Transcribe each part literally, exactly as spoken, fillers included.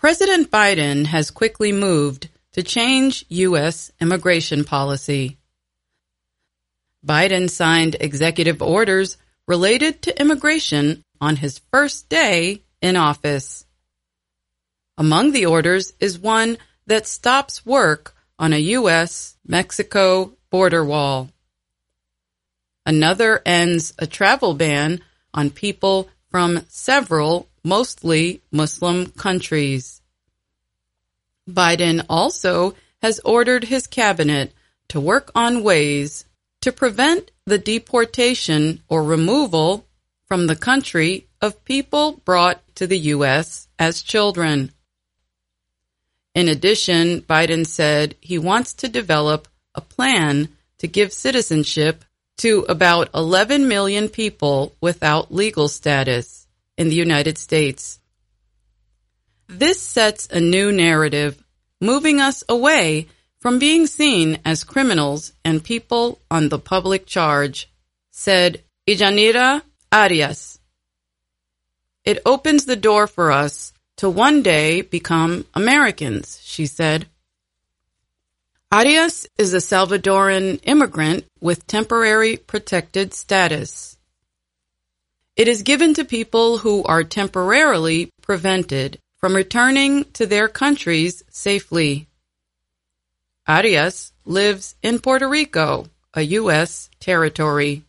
President Biden has quickly moved to change U S immigration policy. Biden signed executive orders related to immigration on his first day in office. Among the orders is one that stops work on a U S Mexico border wall. Another ends a travel ban on people from several mostly Muslim countries. Biden also has ordered his cabinet to work on ways to prevent the deportation or removal from the country of people brought to the U S as children. In addition, Biden said he wants to develop a plan to give citizenship to about eleven million people without legal status in the United States. This sets a new narrative, moving us away from being seen as criminals and people on the public charge, said Yanira Arias. It opens the door for us to one day become Americans, she said. Arias is a Salvadoran immigrant with temporary protected status. It is given to people who are temporarily prevented from returning to their countries safely. Arias lives in Puerto Rico, a U S territory.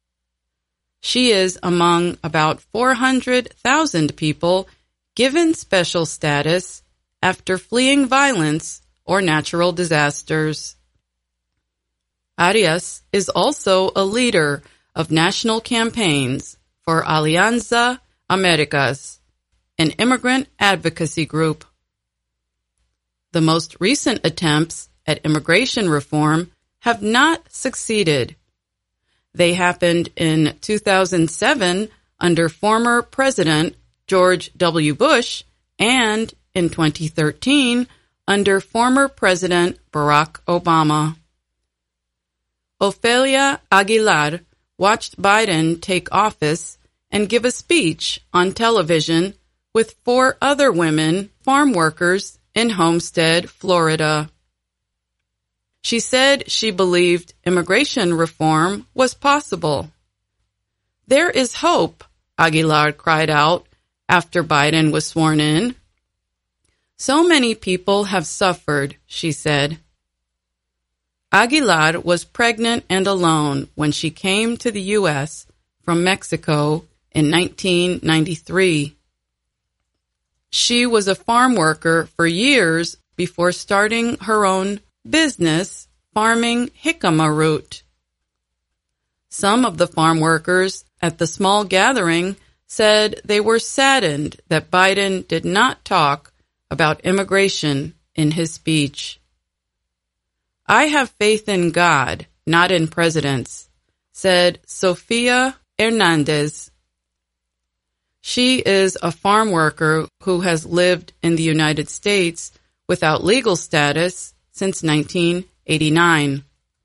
She is among about four hundred thousand people given special status after fleeing violence or natural disasters. Arias is also a leader of national campaigns for Alianza Americas, an immigrant advocacy group. The most recent attempts at immigration reform have not succeeded. They happened in two thousand seven under former President George W. Bush and in twenty thirteen under former President Barack Obama. Ofelia Aguilar watched Biden take office and give a speech on television with four other women farm workers in Homestead, Florida. She said she believed immigration reform was possible. There is hope, Aguilar cried out after Biden was sworn in. So many people have suffered, she said. Aguilar was pregnant and alone when she came to the U S from Mexico in nineteen ninety-three. She was a farm worker for years before starting her own business farming jicama root. Some of the farm workers at the small gathering said they were saddened that Biden did not talk about immigration in his speech. I have faith in God, not in presidents, said Sofia Hernandez. She is a farm worker who has lived in the United States without legal status since nineteen eighty-nine.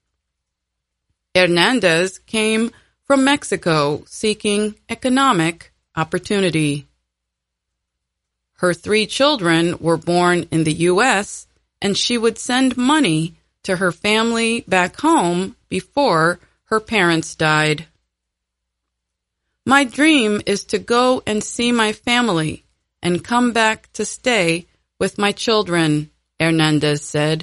Hernandez came from Mexico seeking economic opportunity. Her three children were born in the U S, and she would send money to her family back home before her parents died. My dream is to go and see my family and come back to stay with my children, Hernandez said.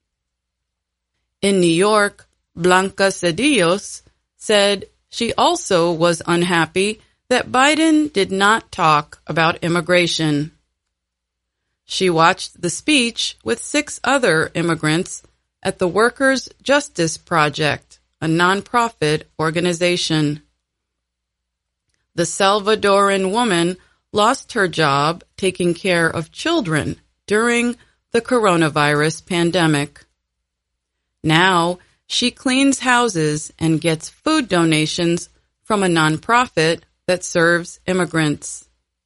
In New York, Blanca Cedillos said she also was unhappy that Biden did not talk about immigration. She watched the speech with six other immigrants at the Workers' Justice Project, a nonprofit organization. The Salvadoran woman lost her job taking care of children during the coronavirus pandemic. Now, she cleans houses and gets food donations from a nonprofit that serves immigrants.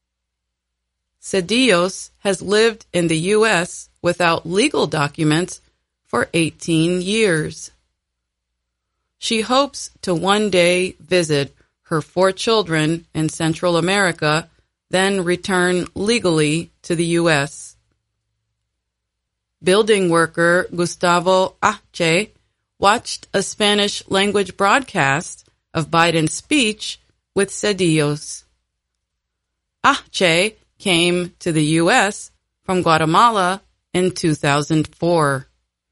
Cedillos has lived in the U S without legal documents for eighteen years. She hopes to one day visit her four children in Central America, then return legally to the U S. building worker Gustavo Ache watched a Spanish-language broadcast of Biden's speech with Cedillos. Ache came to the U S from Guatemala in two thousand four.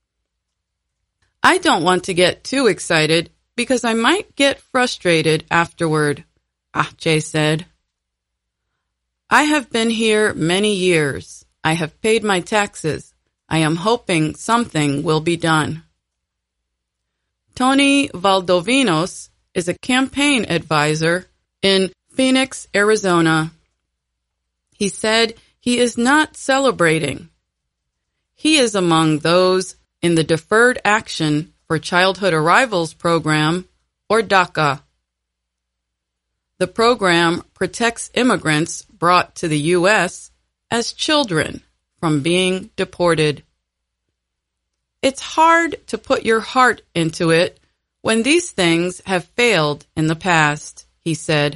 I don't want to get too excited because I might get frustrated afterward, Ache said. I have been here many years. I have paid my taxes. I am hoping something will be done. Tony Valdovinos is a campaign advisor in Phoenix, Arizona. He said he is not celebrating. He is among those in the Deferred Action for Childhood Arrivals program, or DACA. The program protects immigrants brought to the U S as children from being deported. It's hard to put your heart into it when these things have failed in the past, he said.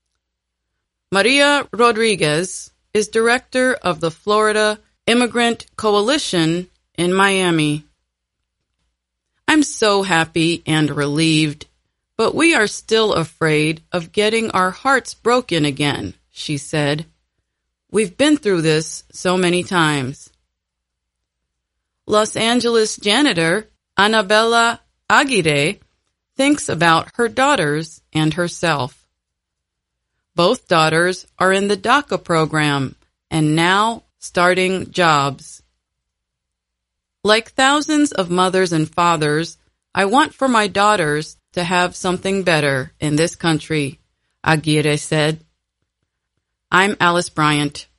Maria Rodriguez is director of the Florida Immigrant Coalition in Miami. I'm so happy and relieved, but we are still afraid of getting our hearts broken again, she said. We've been through this so many times. Los Angeles janitor Annabella Aguirre thinks about her daughters and herself. Both daughters are in the DACA program and now starting jobs. Like thousands of mothers and fathers, I want for my daughters to have something better in this country, Aguirre said. I'm Alice Bryant.